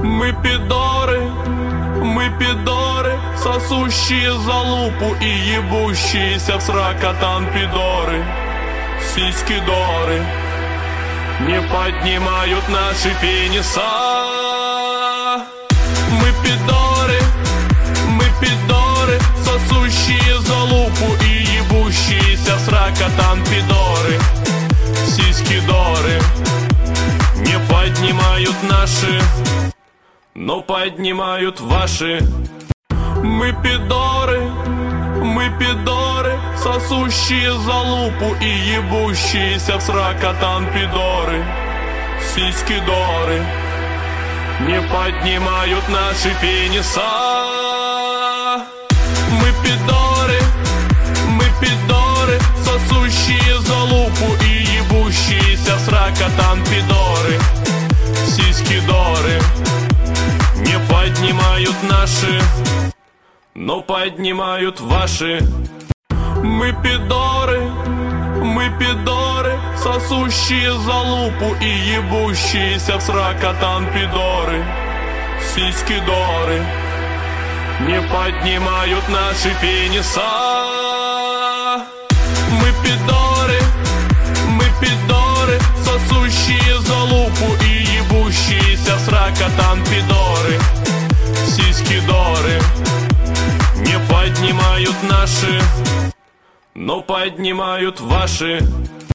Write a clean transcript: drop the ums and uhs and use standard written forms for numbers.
Мы пидоры, сосущие залупу и ебущиеся в сракотан пидоры. Сиськи-доры не поднимают наши пениса. Мы пидоры, сосущие залупу и ебущиеся в сракотан пидоры. Сиськи-доры не поднимают наши, но поднимают ваши. Мы пидоры, сосущие залупу и ебущиеся в сракотан пидоры. Сиськи-доры не поднимают наши пениса. Мы пидоры, сосущие залупу и ебущиеся в сракотан пидоры. Сиськи-доры не поднимают наши, но поднимают ваши. Мы пидоры, сосущие залупу и ебущиеся в сракотан пидоры. Сиськи-доры не поднимают наши пениса. Мы пидоры, сосущие залупу и ебущиеся в сракотан пидоры. Сиськи-доры не поднимают наши, но поднимают ваши.